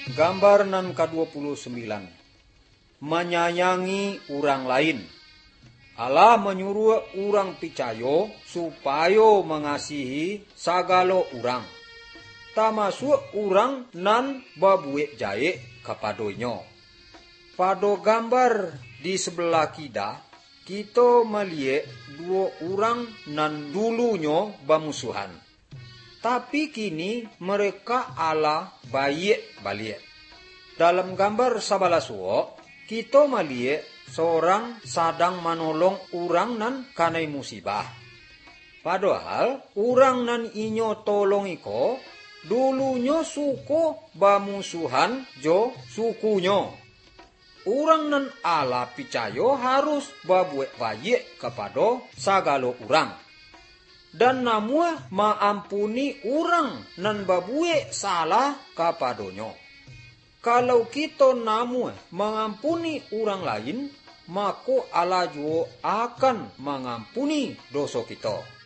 Gambar nan ke-29. Menyayangi orang lain. Allah menyuruh orang picayo supaya mengasihi sagala orang, termasuk orang nan babuek jae kepadanya. Pada gambar di sebelah kita melihat dua orang nan dulunya bermusuhan. Tapi kini mereka Allah baik balik. Dalam gambar sabalah kita melihat seorang sedang menolong orang nan kanai musibah. Padahal orang nan inyo tolong iko dulunya suku bermusuhan jo sukunya. Orang nan Allah picayo harus berbuat baik kepada segala orang. Dan namun maampuni orang nan berbuat salah kepadanya. Kalau kita namun mengampuni orang lain, maka Allah juga akan mengampuni dosa kita.